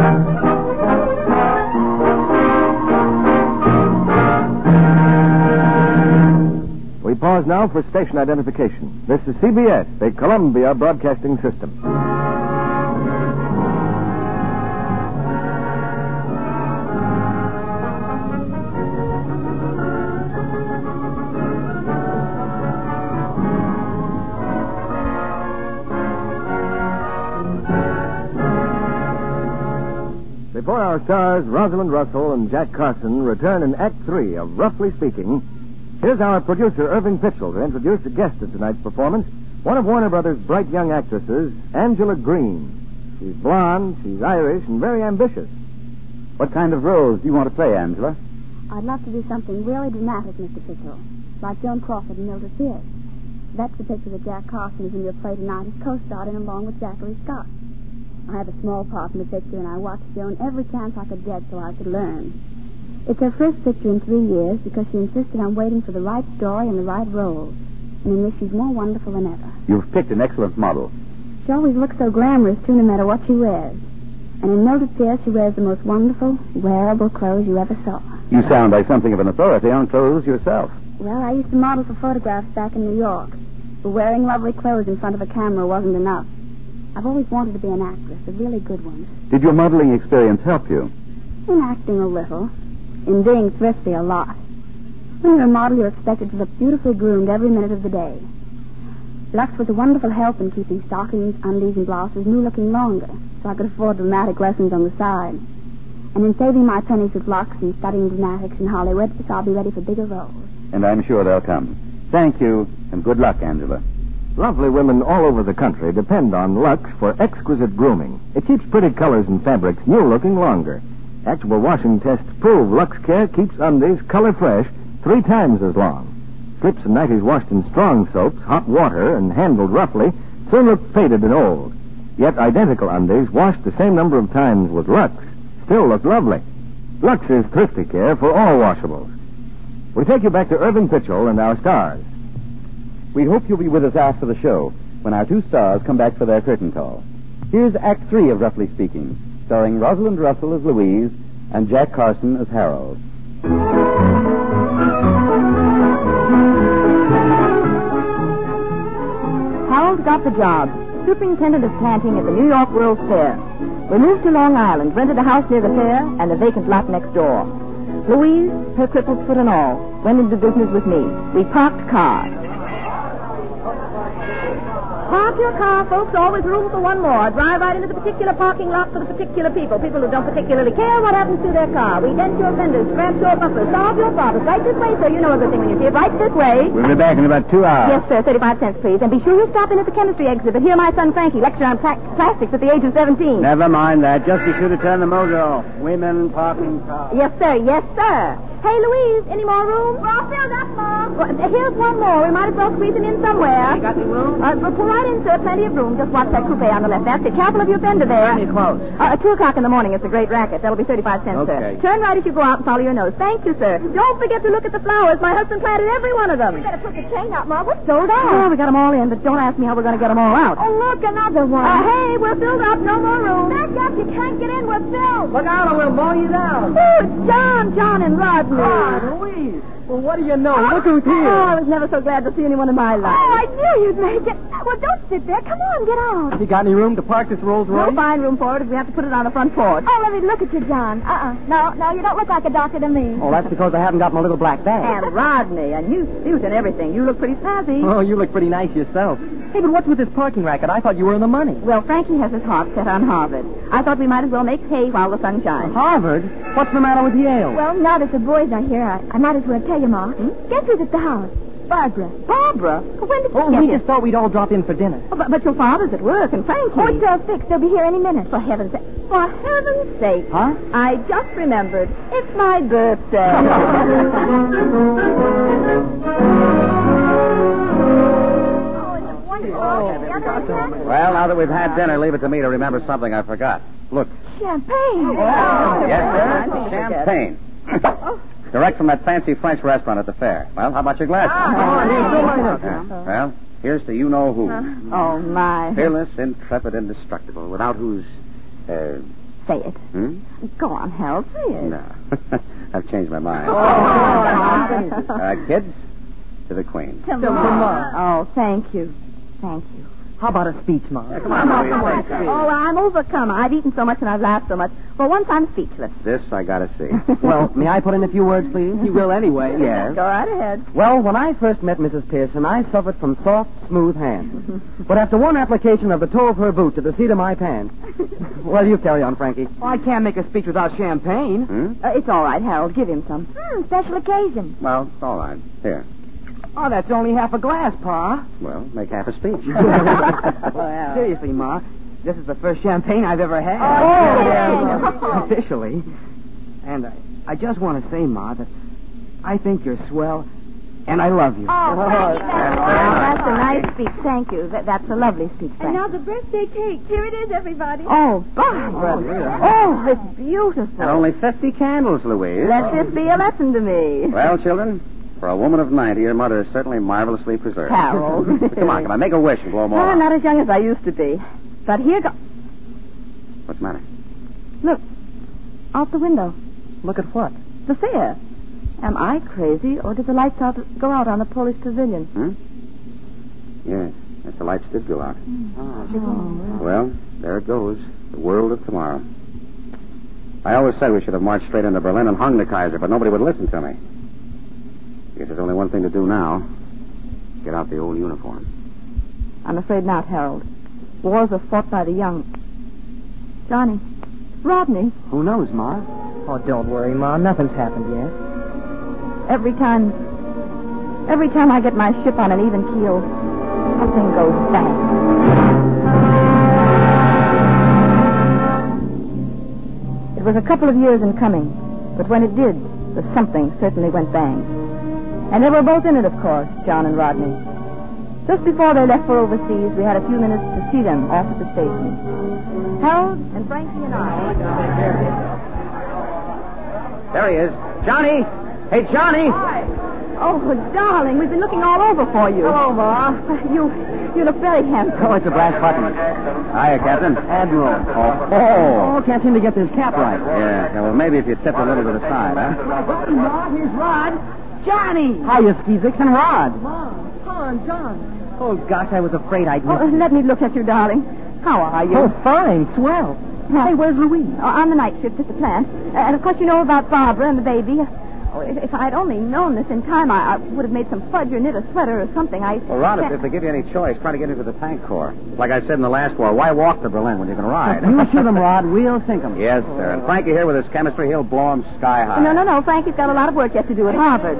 We pause now for station identification. This is C B S, the Columbia Broadcasting System. Before our stars, Rosalind Russell and Jack Carson, return in Act Three of Roughly Speaking, here's our producer, Irving Pitchell, to introduce the guest of tonight's performance, one of Warner Brothers' bright young actresses, Angela Green. She's blonde, she's Irish, and very ambitious. What kind of roles do you want to play, Angela? I'd love to do something really dramatic, Mister Pitchell, like Joan Crawford and Mildred Pierce. That's the picture that Jack Carson is in your play tonight as co-starred in along with Zachary Scott. I have a small part in the picture, and I watched Joan every chance I could get so I could learn. It's her first picture in three years because she insisted on waiting for the right story and the right role. And in this, she's more wonderful than ever. You've picked an excellent model. She always looks so glamorous, too, no matter what she wears. And in Mildred Pierce, she wears the most wonderful, wearable clothes you ever saw. You sound like something of an authority on clothes yourself. Well, I used to model for photographs back in New York. But wearing lovely clothes in front of a camera wasn't enough. I've always wanted to be an actress, a really good one. Did your modeling experience help you? In acting a little. In being thrifty a lot. When you're a model, you're expected to look beautifully groomed every minute of the day. Lux was a wonderful help in keeping stockings, undies, and blouses new looking longer, so I could afford dramatic lessons on the side. And in saving my pennies with Lux and studying dramatics in Hollywood, so I'll be ready for bigger roles. And I'm sure they'll come. Thank you. And good luck, Angela. Lovely women all over the country depend on Lux for exquisite grooming. It keeps pretty colors and fabrics new-looking longer. Actual washing tests prove Lux Care keeps undies color fresh three times as long. Slips and nighties washed in strong soaps, hot water, and handled roughly soon look faded and old. Yet identical undies washed the same number of times with Lux still look lovely. Lux is thrifty care for all washables. We take you back to Irving Pitchell and our stars. We hope you'll be with us after the show when our two stars come back for their curtain call. Here's Act Three of Roughly Speaking, starring Rosalind Russell as Louise and Jack Carson as Harold. Harold got the job, superintendent of planting at the New York World's Fair. We moved to Long Island, rented a house near the fair and a vacant lot next door. Louise, her crippled foot and all, went into business with me. We parked cars. Park your car, folks. Always room for one more. Drive right into the particular parking lot for the particular people. People who don't particularly care what happens to their car. We dent your fenders, scratch your bumpers, solve your problems. Right this way, sir. You know everything when you see it. Right this way. We'll be back in about two hours. Yes, sir. thirty-five cents, please. And be sure you stop in at the chemistry exhibit. Hear my son Frankie lecture on pla- plastics at the age of seventeen. Never mind that. Just be sure to turn the motor off. Women parking cars. Yes, sir. Yes, sir. Hey, Louise, any more room? We're all filled up, Mom. Well, here's one more. We might as well squeeze him in somewhere. You got any room? Uh, well, pull right in, sir. Plenty of room. Just watch that coupe on the left. That's it. Careful of your fender there. Any close? Uh, two o'clock in the morning. It's a great racket. That'll be thirty-five cents, Okay. sir. Turn right as you go out and follow your nose. Thank you, sir. Don't forget to look at the flowers. My husband planted every one of them. We gotta put the chain out, Mom. We're Sold out. Oh, we got them all in, but don't ask me how we're going to get them all out. Oh, look, another one. Uh, hey, we're filled up. No more room. Back up. You can't get in. We're filled. Look out or we'll mow you down. Oh, it's John, John and Rodney. Ah, Louise. Well, what do you know? Look who's Oh, here. I was never so glad to see anyone in my life. Oh, I knew you'd make it. Well, don't sit there. Come on, get out. You got any room to park this Rolls Royce? No fine room for it if we have to put it on the front porch. Oh, let me look at you, John. Uh-uh. No, no, you don't look like a doctor to me. Oh, that's because I haven't got my little black bag. And Rodney, a new suit and everything. You look pretty snazzy. Oh, you look pretty nice yourself. Hey, but what's with this parking racket? I thought you were in the money. Well, Frankie has his heart set on Harvard. I thought we might as well make hay while the sun shines. Harvard? What's the matter with Yale? Well, now that the boys are here, I, I might as well tell you, Ma. Guess who's at the house? Barbara. Barbara? When did she Oh, get we here? just thought we'd all drop in for dinner. Oh, but, but your father's at work, and Frankie... Oh, it's all fixed. They'll be here any minute. For heaven's sake. For heaven's sake. Huh? I just remembered. It's my birthday. Well, now that we've had dinner, leave it to me to remember something I forgot. Look. Champagne. Yes, sir. Champagne. Direct from that fancy French restaurant at the fair. Well, how about your glasses? Yeah. Well, here's to you-know-who. Oh, my. Fearless, intrepid, indestructible, without whose... Uh, Say it. hmm? Go on, Harold. Say it. No. I've changed my mind. Oh, Uh, kids, to the Queen. Come on. Oh, thank you. Thank you. How about a speech, Mom? Come on, Louise. Say Oh, I'm overcome. I've eaten so much and I've laughed so much. For once, I'm speechless. This I gotta see. Well, may I put in a few words, please? You will anyway. Yes. Go right ahead. Well, when I first met Missus Pearson, I suffered from soft, smooth hands. But after one application of the toe of her boot to the seat of my pants... Well, you carry on, Frankie. Well, I can't make a speech without champagne. Hmm? Uh, it's all right, Harold. Give him some. Hmm, special occasion. Well, all right. Here. Oh, that's only half a glass, Pa. Well, make half a speech. Well, seriously, Ma, this is the first champagne I've ever had. Oh, yeah. Officially. And I, I just want to say, Ma, that I think you're swell, and I love you. Oh, thank you, That's Madeline. very nice. That's a nice speech. Thank you. That, that's a lovely speech. And Frank. now the birthday cake. Here it is, everybody. Oh, Barbara. Oh, it's beautiful. And only fifty candles, Louise. Let this be a lesson to me. Well, children, for a woman of ninety, your mother is certainly marvelously preserved. Harold. Come on, come on. Make a wish and blow them all Oh, out. not as young as I used to be. But here go... What's the matter? Look. Out the window. Look at what? The fair. Am I crazy, or did the lights out go out on the Polish pavilion? Hmm? Yes, yes, the lights did go out. Oh. Well, there it goes. The world of tomorrow. I always said we should have marched straight into Berlin and hung the Kaiser, but nobody would listen to me. Guess there's only one thing to do now. Get out the old uniform. I'm afraid not, Harold. Wars are fought by the young. Johnny. Rodney. Who knows, Ma? Oh, don't worry, Ma. Nothing's happened yet. Every time... Every time I get my ship on an even keel, something goes bang. It was a couple of years in coming, but when it did, the something certainly went bang. And they were both in it, of course, John and Rodney. Just before they left for overseas, we had a few minutes to see them off at the station. Harold and Frankie and I... There he is. Johnny! Hey, Johnny! Hi. Oh, darling, we've been looking all over for you. Hello, Ma. You you look very handsome. Oh, it's a brass button. Hiya, Captain. Admiral. Oh, oh. Oh, can't seem to get this cap right. Yeah, yeah, well, maybe if you tip a little to the side, huh? Hey, Ma, here's Rod. Johnny! Hiya, Skeezix and Rod. Mom, Tom, John. Oh, gosh, I was afraid I'd miss Oh, you. let me look at you, darling. How are you? Oh, fine, swell. Hey, where's Louise? Oh, on the night shift at the plant. Uh, and, of course, you know about Barbara and the baby. Oh, if, if I'd only known this in time, I, I would have made some fudge or knit a sweater or something. I Well, Rod, if, if they give you any choice, try to get into the tank corps. Like I said in the last war, why walk to Berlin when you can ride? You shoot 'em, Rod. We'll sink 'em. Yes, sir. And Frankie here with his chemistry, he'll blow 'em sky high. No, no, no. Frankie's got a lot of work yet to do at Harvard.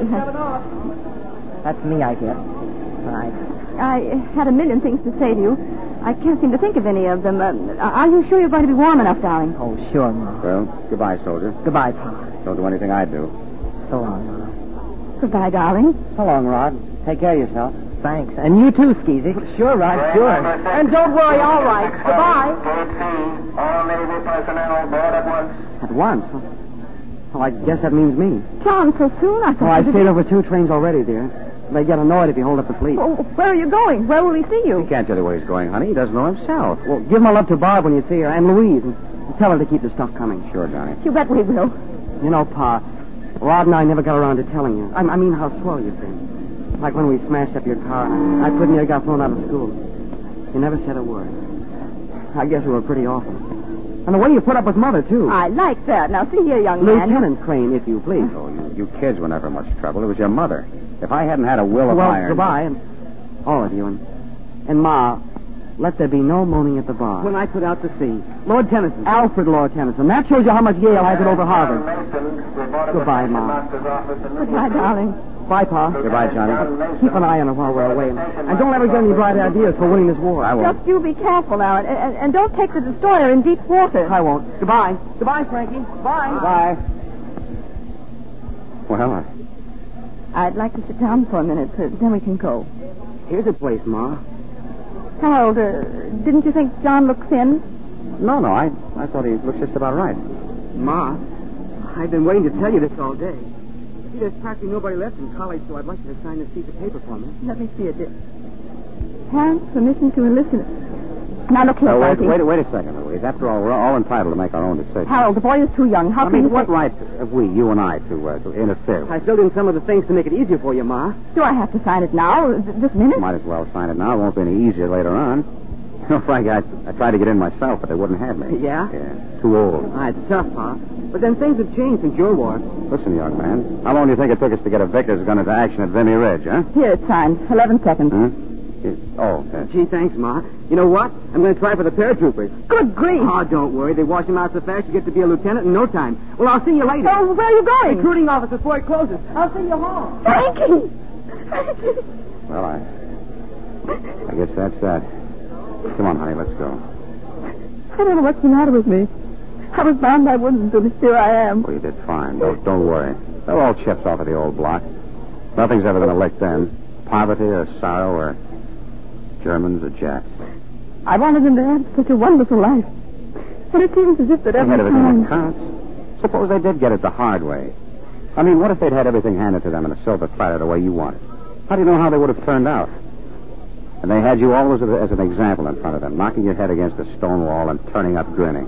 That's me, I guess. Right. I had a million things to say to you. I can't seem to think of any of them. Uh, are you sure you're going to be warm enough, darling? Oh, sure, Ma. Well, goodbye, soldier. Goodbye, Pa. Don't do anything I do. So long, Ma. Goodbye, darling. So long, Rod. Take care of yourself. Thanks. And you too, Skeezy. Sure, Rod, sure. And don't worry, all right. Goodbye. All Navy personnel board at once. At once? Well, I guess that means me. John, so soon? I thought Oh, I've you stayed over two trains already, dear. They get annoyed if you hold up the fleet. Oh, where are you going? Where will we see you? He can't tell you where he's going, honey. He doesn't know himself. Well, give my love to Barb when you see her, and Louise, and tell her to keep the stuff coming. Sure, Johnny. You bet we will. You know, Pa, Rod and I never got around to telling you. I, I mean, how swell you've been. Like when we smashed up your car and I, I pretty near got thrown out of school. You never said a word. I guess we were pretty awful. And the way you put up with Mother, too. I like that. Now, see here, young man. Lieutenant Crane, if you please. Oh, you, you kids were never much trouble. It was your mother. If I hadn't had a will of well, iron... goodbye, and all of you. And, and Ma, let there be no moaning at the bar. When I put out to sea, Lord Tennyson, Alfred Lord Tennyson. That shows you how much Yale has it over Harvard. Goodbye, Ma. Goodbye, darling. Bye, Pa. Goodbye, Johnny. Keep an eye on her while we're away. And, and don't let her get any bright ideas for winning this war. I won't. Just you be careful now, and, and, and don't take the destroyer in deep water. I won't. Goodbye. Goodbye, Frankie. Bye. Bye. Well, I... I'd like to sit down for a minute, so then we can go. Here's a place, Ma. Harold, uh, didn't you think John looked thin? No, no, I, I thought he looked just about right. Ma, I've been waiting to tell you this all day. See, there's practically nobody left in college, so I'd like you to sign this piece of paper for me. Let me see it, dear. Parents' permission to enlist. Now, look here, Uh, wait, Frankie. wait, wait a second, Louise. After all, we're all entitled to make our own decisions. Harold, the boy is too young. How I can mean, you what say... right have we, you and I, to, uh, to interfere? I filled in some of the things to make it easier for you, Ma. Do I have to sign it now, th- this minute? Might as well sign it now. It won't be any easier later on. You know, Frank, I, I tried to get in myself, but they wouldn't have me. Yeah? Yeah, too old. Ah, it's tough, Pa. But then things have changed since your war. Listen, young man, how long do you think it took us to get a Vickers gun into action at Vimy Ridge, huh? Here, it's signed. Eleven seconds. Huh? It- oh, yes. Gee, thanks, Ma. You know what? I'm going to try for the paratroopers. Good grief. Oh, don't worry. They wash him out so fast you get to be a lieutenant in no time. Well, I'll see you later. Oh, where are you going? Recruiting office before it closes. I'll see you home. Frankie! Frankie! Well, I... I guess that's that. Come on, honey, let's go. I don't know what's the matter with me. I was bound I wouldn't, but here I am. Well, you did fine. Don't, don't worry. They're all chips off of the old block. Nothing's ever going to lick them. Poverty or sorrow or Germans or Jacks. I wanted them to have such a wonderful life. And it seems as if that They every had everything time... that counts. Suppose they did get it the hard way. I mean, what if they'd had everything handed to them in a silver platter the way you wanted? How do you know how they would have turned out? And they had you always as an example in front of them, knocking your head against a stone wall and turning up grinning.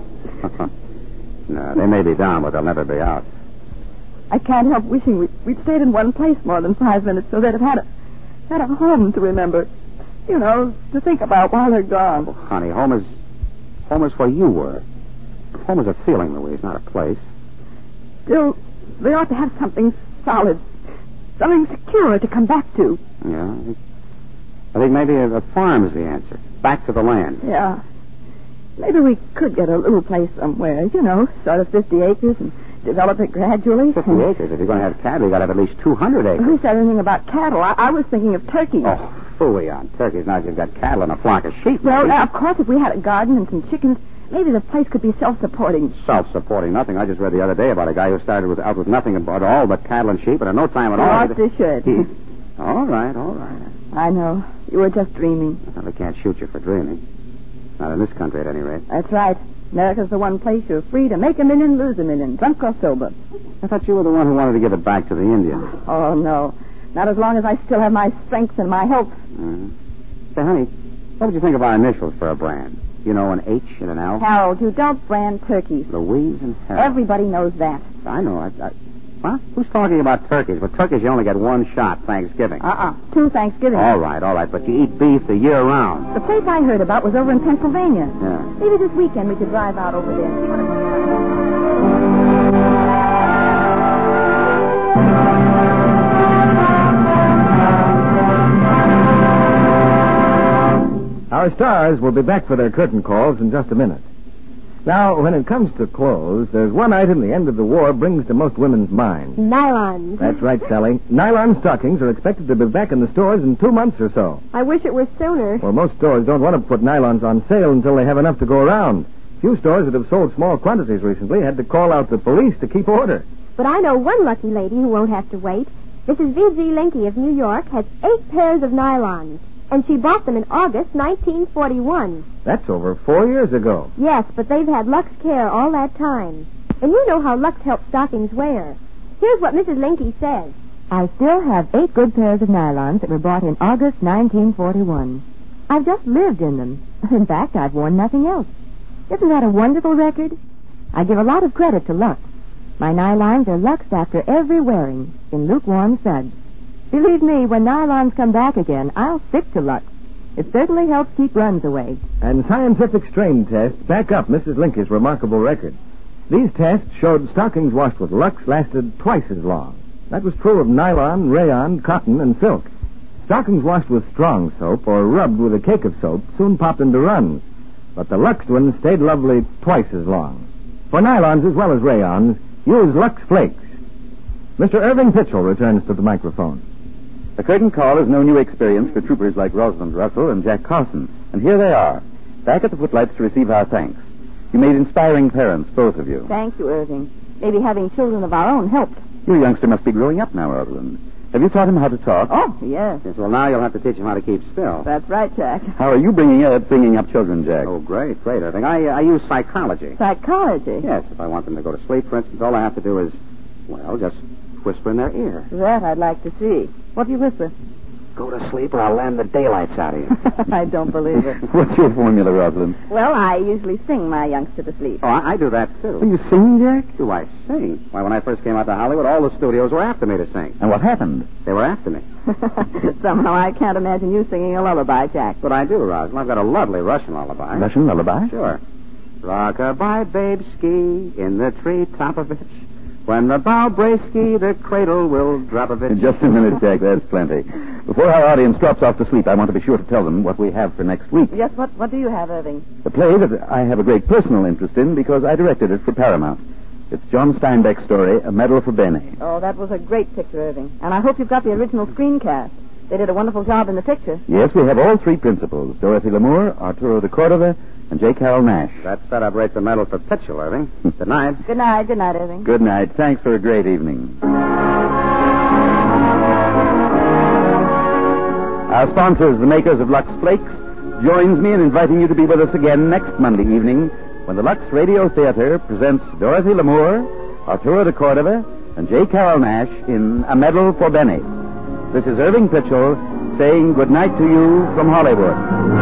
No, they may be down, but they'll never be out. I can't help wishing we, we'd stayed in one place more than five minutes so they'd have had a, had a home to remember. You know, to think about while they're gone. Well, honey, home is... Home is where you were. Home is a feeling, Louise, not a place. Still, they ought to have something solid. Something secure to come back to. Yeah, I think, I think maybe a, a farm is the answer. Back to the land. Yeah. Maybe we could get a little place somewhere, you know, sort of fifty acres and develop it gradually. Fifty acres. If you're going to have cattle, you got to have at least two hundred acres. Who said anything about cattle? I, I was thinking of turkeys. Oh, phooey on turkeys. Now you've got cattle and a flock of sheep. Well, maybe. uh, of course, if we had a garden and some chickens, maybe the place could be self-supporting. Self-supporting nothing. I just read the other day about a guy who started with, out with nothing at all but cattle and sheep, and in no time at all. Yes, they should. He... All right, all right. I know. You were just dreaming. Well, they can't shoot you for dreaming. Not in this country, at any rate. That's right. America's the one place you're free to make a million, lose a million, drunk or sober. I thought you were the one who wanted to give it back to the Indians. Oh, no. Not as long as I still have my strength and my health. Uh-huh. Say, honey, what would you think of our initials for a brand? You know, an H and an L? Harold, you don't brand turkeys. Louise and Harold. Everybody knows that. I know. I, I... What? Who's talking about turkeys? With turkeys, you only get one shot Thanksgiving. Uh-uh. Two Thanksgiving. All right, all right. But you eat beef the year round. The place I heard about was over in Pennsylvania. Yeah. Maybe this weekend we could drive out over there and see what it was like. Our stars will be back for their curtain calls in just a minute. Now, when it comes to clothes, there's one item the end of the war brings to most women's minds. Nylons. That's right, Sally. Nylon stockings are expected to be back in the stores in two months or so. I wish it was sooner. Well, most stores don't want to put nylons on sale until they have enough to go around. Few stores that have sold small quantities recently had to call out the police to keep order. But I know one lucky lady who won't have to wait. Missus V Z Linky of New York has eight pairs of nylons, and she bought them in August nineteen forty-one. That's over four years ago. Yes, but they've had Lux Care all that time. And you know how Lux helps stockings wear. Here's what Missus Linky says. I still have eight good pairs of nylons that were bought in August nineteen forty-one. I've just lived in them. In fact, I've worn nothing else. Isn't that a wonderful record? I give a lot of credit to Lux. My nylons are luxed after every wearing in lukewarm suds. Believe me, when nylons come back again, I'll stick to Lux. It certainly helps keep runs away. And scientific strain tests back up Missus Linky's remarkable record. These tests showed stockings washed with Lux lasted twice as long. That was true of nylon, rayon, cotton, and silk. Stockings washed with strong soap or rubbed with a cake of soap soon popped into runs. But the Lux ones stayed lovely twice as long. For nylons as well as rayons, use Lux Flakes. Mister Irving Pitchell returns to the microphone. The curtain call is no new experience for troopers like Rosalind Russell and Jack Carson. And here they are, back at the footlights to receive our thanks. You made inspiring parents, both of you. Thank you, Irving. Maybe having children of our own helped. Your youngster must be growing up now, Rosalind. Have you taught him how to talk? Oh, yes. Yes, well, now you'll have to teach him how to keep still. That's right, Jack. How are you bringing up, bringing up children, Jack? Oh, great, great, Irving. I, I use psychology. Psychology? Yes, if I want them to go to sleep, for instance, all I have to do is, well, just whisper in their ear. That I'd like to see. What do you whisper? Go to sleep or I'll land the daylights out of you. I don't believe it. What's your formula, Rosalind? Well, I usually sing my youngster to sleep. Oh, I, I do that, too. Do you sing, Jack? Do I sing? Why, when I first came out to Hollywood, all the studios were after me to sing. And what happened? They were after me. Somehow I can't imagine you singing a lullaby, Jack. But I do, Rosalind. I've got a lovely Russian lullaby. Russian lullaby? Sure. Rock-a-bye, babe-ski, in the tree-top of it. When the bow brace-ski, the cradle will drop of it. Just a minute, Jack. That's plenty. Before our audience drops off to sleep, I want to be sure to tell them what we have for next week. Yes, what, what do you have, Irving? A play that I have a great personal interest in because I directed it for Paramount. It's John Steinbeck's story, A Medal for Benny. Oh, that was a great picture, Irving. And I hope you've got the original screencast. They did a wonderful job in the picture. Yes, we have all three principals, Dorothy Lamour, Arturo de Cordova, and J. Carroll Nash. That celebrates a medal for Pitchell, Irving. Good night. Good night. Good night, Irving. Good night. Thanks for a great evening. Our sponsors, the makers of Lux Flakes, joins me in inviting you to be with us again next Monday evening when the Lux Radio Theater presents Dorothy Lamour, Arturo de Cordova, and J. Carroll Nash in A Medal for Benny. This is Irving Pitchell saying good night to you from Hollywood.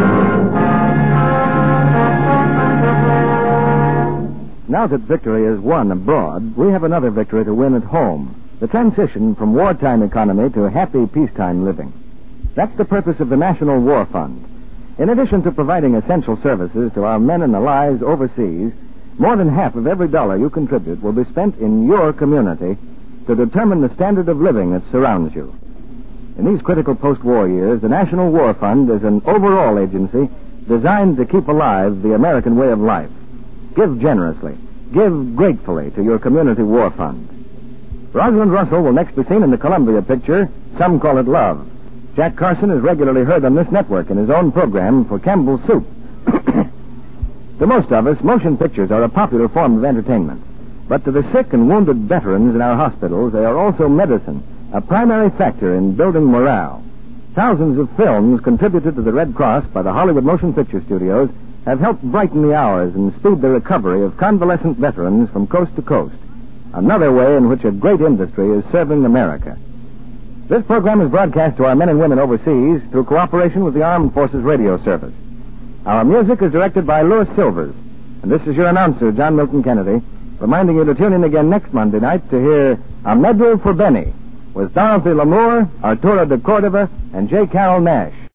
Now that victory is won abroad, we have another victory to win at home. The transition from wartime economy to happy peacetime living. That's the purpose of the National War Fund. In addition to providing essential services to our men and allies overseas, more than half of every dollar you contribute will be spent in your community to determine the standard of living that surrounds you. In these critical post-war years, the National War Fund is an overall agency designed to keep alive the American way of life. Give generously. give gratefully to your community war fund. Rosalind Russell will next be seen in the Columbia picture, Some Call It Love. Jack Carson is regularly heard on this network in his own program for Campbell's Soup. To most of us, motion pictures are a popular form of entertainment. But to the sick and wounded veterans in our hospitals, they are also medicine, a primary factor in building morale. Thousands of films contributed to the Red Cross by the Hollywood Motion Picture Studios have helped brighten the hours and speed the recovery of convalescent veterans from coast to coast. Another way in which a great industry is serving America. This program is broadcast to our men and women overseas through cooperation with the Armed Forces Radio Service. Our music is directed by Louis Silvers. And this is your announcer, John Milton Kennedy, reminding you to tune in again next Monday night to hear A Medal for Benny with Dorothy Lamour, Arturo de Cordova, and J. Carroll Nash.